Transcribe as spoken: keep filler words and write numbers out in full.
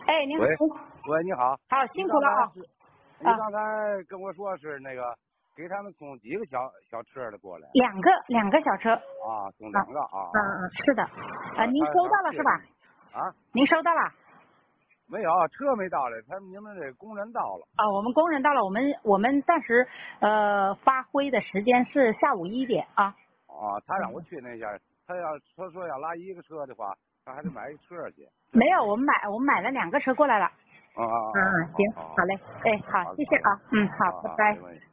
哎，您好。 喂，喂，你好。 好，辛苦了啊。 你刚才跟我说是那个给他们送几个小小车的过来？ 两个两个小车。 啊，送两个啊。 嗯嗯，是的。啊，您收到了是吧？ 啊， 您收到了？ 没有，车没到来，他们你们这工人到了。 啊，我们工人到了，我们我们暂时呃发挥的时间是下午一点啊。 啊，他让我去那家，他要他说要拉一个车的话，他还得买一个车去。 没有，我们买我们买了两个车过来了。 啊啊啊！ 嗯，行，好嘞，哎，好，谢谢啊，嗯，好，拜拜。